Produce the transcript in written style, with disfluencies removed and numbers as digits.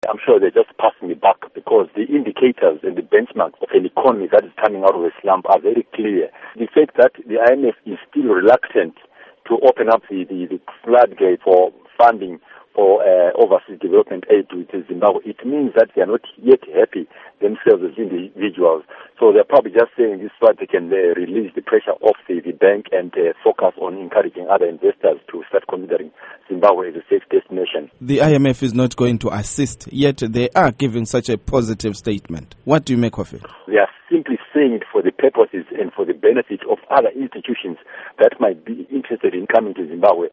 I'm sure they're just passing it back because the indicators and the benchmarks of an economy that is coming out of a slump are very clear. The fact that the IMF is still reluctant to open up the floodgate for funding for overseas development aid to Zimbabwe, it means that they are not yet happy themselves as individuals. So they're probably just saying this so that they can release the pressure off the bank and focus on encouraging other investors to start considering Zimbabwe as a safe destination. The IMF is not going to assist, yet they are giving such a positive statement. What do you make of it? They are simply saying it for the purposes and for the benefit of other institutions that might be interested in coming to Zimbabwe.